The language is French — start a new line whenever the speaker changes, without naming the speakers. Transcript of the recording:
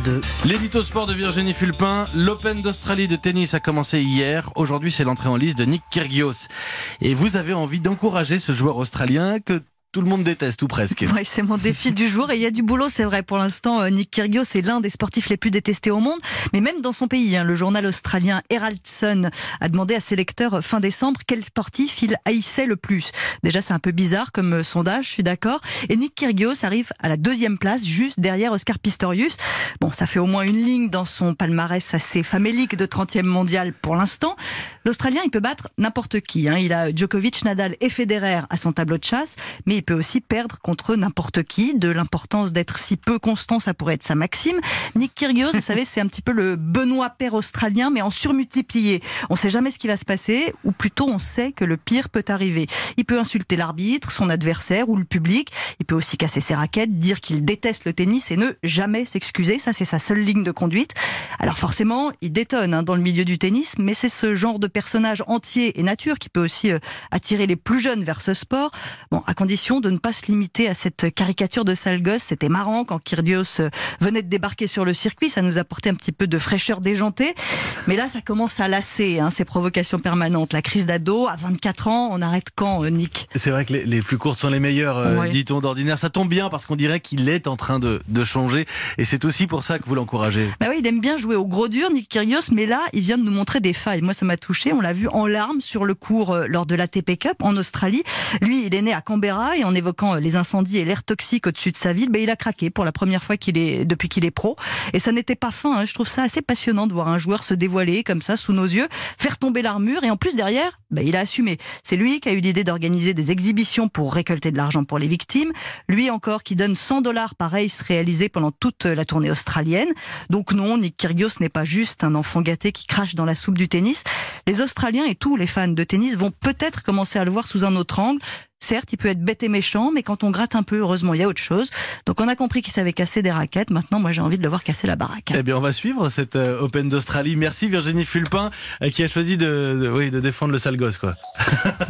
2.
L'édito sport de Virginie Fulpin. L'Open d'Australie de tennis a commencé hier. Aujourd'hui, c'est l'entrée en liste de Nick Kyrgios. Et vous avez envie d'encourager ce joueur australien que tout le monde déteste, ou presque.
Oui, c'est mon défi du jour. Et il y a du boulot, c'est vrai. Pour l'instant, Nick Kyrgios est l'un des sportifs les plus détestés au monde. Mais même dans son pays, le journal australien Herald Sun a demandé à ses lecteurs fin décembre quel sportif il haïssait le plus. Déjà, c'est un peu bizarre comme sondage, je suis d'accord. Et Nick Kyrgios arrive à la 2e place, juste derrière Oscar Pistorius. Bon, ça fait au moins une ligne dans son palmarès assez famélique de 30e mondial pour l'instant. L'Australien, il peut battre n'importe qui. Il a Djokovic, Nadal et Federer à son tableau de chasse, mais il peut aussi perdre contre n'importe qui. De l'importance d'être si peu constant, ça pourrait être sa maxime. Nick Kyrgios, vous savez, c'est un petit peu le Benoît Paire australien, mais en surmultiplié. On ne sait jamais ce qui va se passer, ou plutôt on sait que le pire peut arriver. Il peut insulter l'arbitre, son adversaire ou le public. Il peut aussi casser ses raquettes, dire qu'il déteste le tennis et ne jamais s'excuser. Ça, c'est sa seule ligne de conduite. Alors forcément, il détonne dans le milieu du tennis, mais c'est ce genre de personnage entier et nature qui peut aussi attirer les plus jeunes vers ce sport. Bon, à condition de ne pas se limiter à cette caricature de sale gosse. C'était marrant quand Kyrgios venait de débarquer sur le circuit, ça nous apportait un petit peu de fraîcheur déjantée. Mais là, ça commence à lasser, ces provocations permanentes. La crise d'ado, à 24 ans, on arrête quand, Nick ?
C'est vrai que les plus courtes sont les meilleures,
Oui.
dit-on d'ordinaire. Ça tombe bien parce qu'on dirait qu'il est en train de changer. Et c'est aussi pour ça que vous l'encouragez.
Bah oui, il aime bien jouer au gros dur, Nick Kyrgios, mais là, il vient de nous montrer des failles. Moi, ça m'a touché. On l'a vu en larmes sur le court lors de l'ATP Cup en Australie. Lui, il est né à Canberra et en évoquant les incendies et l'air toxique au-dessus de sa ville, il a craqué pour la première fois depuis qu'il est pro. Et ça n'était pas fin. Je trouve ça assez passionnant de voir un joueur se dévoiler comme ça sous nos yeux, faire tomber l'armure et en plus derrière, il a assumé. C'est lui qui a eu l'idée d'organiser des exhibitions pour récolter de l'argent pour les victimes. Lui encore qui donne $100 par race réalisé pendant toute la tournée australienne. Donc non, Nick Kyrgios n'est pas juste un enfant gâté qui crache dans la soupe du tennis. Les Australiens et tous les fans de tennis vont peut-être commencer à le voir sous un autre angle. Certes, il peut être bête et méchant, mais quand on gratte un peu, heureusement, il y a autre chose. Donc on a compris qu'il savait casser des raquettes. Maintenant, moi, j'ai envie de le voir casser la baraque.
Eh bien, on va suivre cette Open d'Australie. Merci Virginie Fulpin qui a choisi de défendre le sale gosse, quoi.